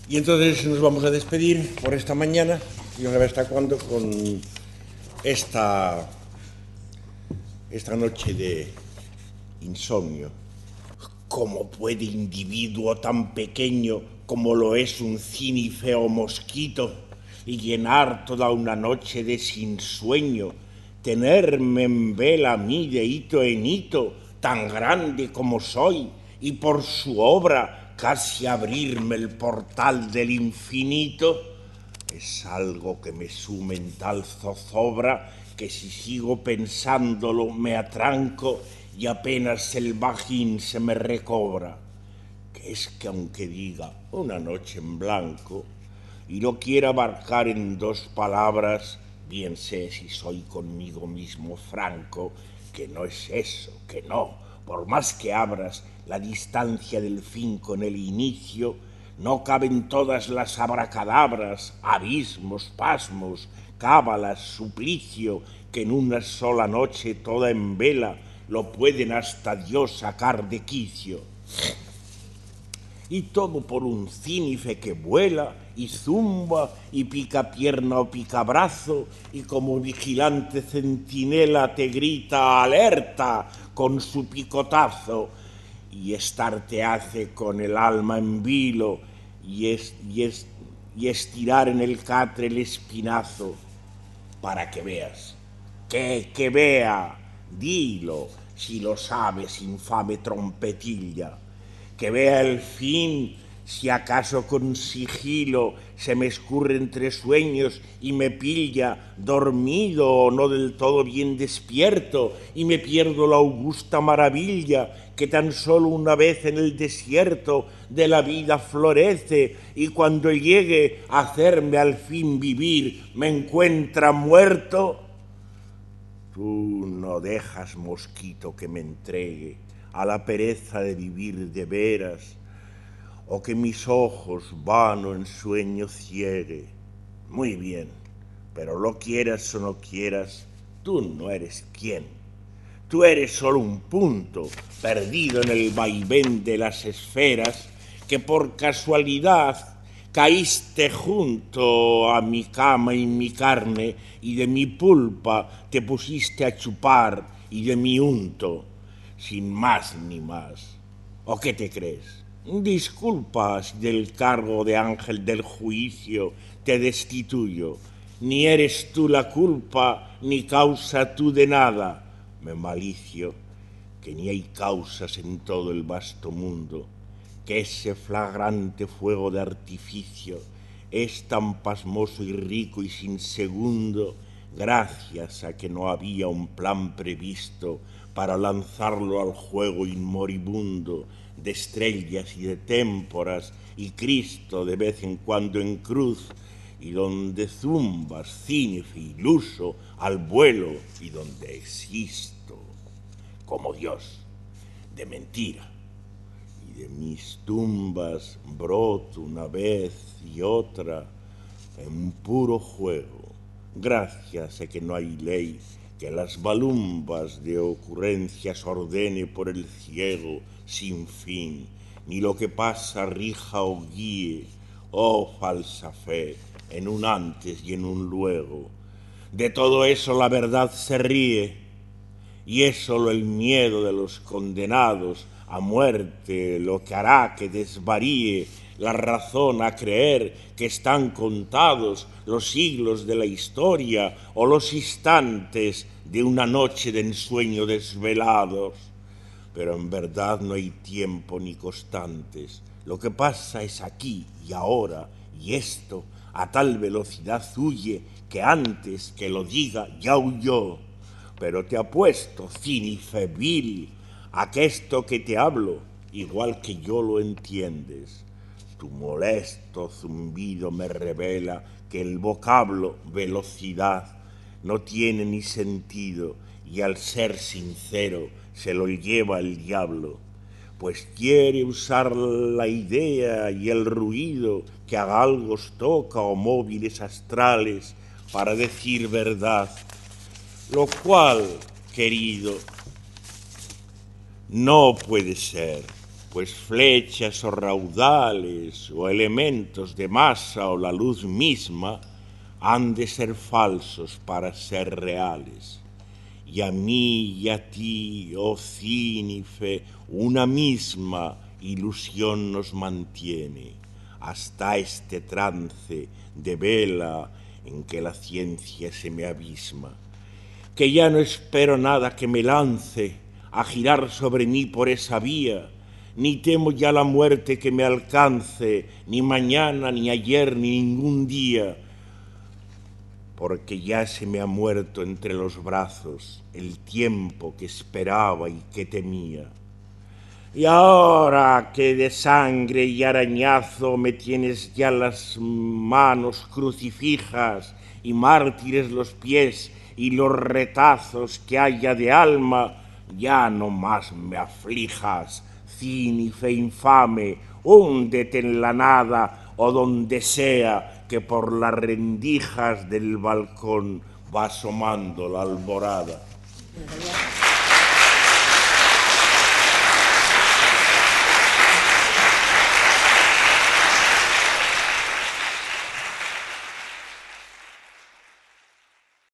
Y entonces nos vamos a despedir por esta mañana y no sabe hasta cuándo con esta noche de insomnio. ¿Cómo puede individuo tan pequeño como lo es un cínifeo mosquito y llenar toda una noche de sinsueño, tenerme en vela a mí de hito en hito, tan grande como soy, y por su obra casi abrirme el portal del infinito? Es algo que me sume en tal zozobra que si sigo pensándolo me atranco y apenas el bajín se me recobra. Que es que aunque diga una noche en blanco y lo quiera abarcar en dos palabras, bien sé si soy conmigo mismo franco, que no es eso, que no, por más que abras la distancia del fin con el inicio, no caben todas las abracadabras, abismos, pasmos, cábalas, suplicio, que en una sola noche toda en vela lo pueden hasta Dios sacar de quicio. Y todo por un cínife que vuela y zumba y pica pierna o pica brazo y como vigilante centinela te grita alerta con su picotazo, y estar te hace con el alma en vilo y estirar en el catre el espinazo para que veas. Que vea, dilo, si lo sabes, infame trompetilla. Que vea el fin, si acaso con sigilo se me escurre entre sueños y me pilla dormido o no del todo bien despierto y me pierdo la augusta maravilla que tan solo una vez en el desierto de la vida florece y cuando llegue a hacerme al fin vivir me encuentra muerto. Tú no dejas, mosquito, que me entregue a la pereza de vivir de veras, o que mis ojos vano en sueño ciegue. Muy bien, pero lo quieras o no quieras, tú no eres quien. Tú eres solo un punto perdido en el vaivén de las esferas que por casualidad caíste junto a mi cama y mi carne y de mi pulpa te pusiste a chupar y de mi unto, sin más ni más. ¿O qué te crees? Disculpa si del cargo de ángel del juicio te destituyo. Ni eres tú la culpa, ni causa tú de nada. Me malicio que ni hay causas en todo el vasto mundo, que ese flagrante fuego de artificio es tan pasmoso y rico y sin segundo, gracias a que no había un plan previsto para lanzarlo al juego inmoribundo de estrellas y de témporas y Cristo de vez en cuando en cruz, y donde zumbas, cínife iluso, al vuelo, y donde existo, como Dios, de mentira, y de mis tumbas broto una vez y otra en puro juego, gracias a que no hay ley que las balumbas de ocurrencias ordene por el ciego sin fin, ni lo que pasa rija o guíe, oh falsa fe, en un antes y en un luego. De todo eso la verdad se ríe, y es solo el miedo de los condenados a muerte lo que hará que desvaríe la razón a creer que están contados los siglos de la historia o los instantes de una noche de ensueño desvelados. Pero en verdad no hay tiempo ni constantes. Lo que pasa es aquí y ahora, y esto a tal velocidad huye que antes que lo diga ya huyó. Pero te apuesto, cínife vil, a que esto que te hablo, igual que yo lo entiendes. Tu molesto zumbido me revela que el vocablo velocidad no tiene ni sentido y al ser sincero se lo lleva el diablo, pues quiere usar la idea y el ruido que a galgos toca o móviles astrales para decir verdad, lo cual, querido, no puede ser. pues flechas o raudales o elementos de masa o la luz misma han de ser falsos para ser reales. Y a mí y a ti, oh Cínife, una misma ilusión nos mantiene hasta este trance de vela en que la ciencia se me abisma, que ya no espero nada que me lance a girar sobre mí por esa vía, ni temo ya la muerte que me alcance, ni mañana, ni ayer, ni ningún día, porque ya se me ha muerto entre los brazos el tiempo que esperaba y que temía. Y ahora que de sangre y arañazo me tienes ya las manos crucifijas y mártires los pies y los retazos que haya de alma, ya no más me aflijas, cínife infame, húndete en la nada o donde sea que por las rendijas del balcón va asomando la alborada.